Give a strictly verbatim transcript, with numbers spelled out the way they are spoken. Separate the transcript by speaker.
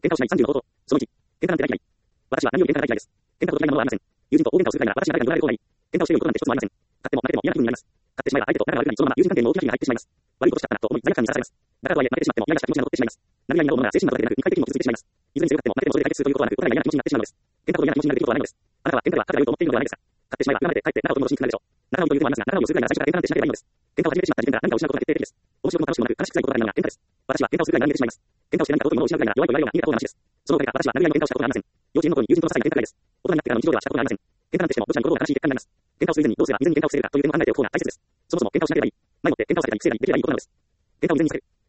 Speaker 1: 喧嘩をしないさんじゅうの方法。そのいち、喧嘩なんて大嫌い。私は何より喧嘩が大嫌いです。喧嘩を嫌いなものはありません。友人と大喧嘩をするくらいなら私に誰かに乗られることはない。喧嘩をして良いことなんて一つもありません。勝っても負けても嫌な気分になります。勝ってしまえば相手と仲が悪くなり、そのまま友人関係にも大きな火が入ってしまいます。悪いことしちゃったなと思い罪悪感にさらされます。だからとはいえ負けてしまっても嫌な気持ちが残ってしまいます。何々などのものが精神などだけでなく肉体的にも傷ついてしまいます。いずれにせよ勝っても負けてもそれで解決するということはなく、お互いが嫌な気持ちになってしまうのです。喧嘩ほど嫌な気持ちになる出来事はないのです。あなたは喧嘩では勝てば良いと思っているのではないですか。勝ってしまえば今まで帰って仲を取り戻しにくくなるでしょう。仲をというのはありますが、仲をするくらいなら最初から喧嘩なんてしなければいいのです。喧嘩を始めてしまった時点から何かを失うことが決定的です。面白くも楽しくもなく悲しく辛いことがあるのが喧嘩です。私は喧嘩をするくらいなら逃げてしまいます。喧嘩をして何かというものを失うくらいなら弱いと言われるような逃げた方がマシです。そのおかげか私は殴り合いの喧嘩をしたことがありません。幼稚園の頃に友人との些細な喧嘩ぐらいです。大人になってからの日常ではしたことがありません。喧嘩なんてしてもどちらに転ぼうが悲しい結果になります。喧嘩をする以前にどうすれば未然に喧嘩を防げるかという点を考えておく方が大切です。そもそも喧嘩をしなければいい。前もって喧嘩を避けたり防いだりできればいいことなのです。喧嘩を未然に避ける。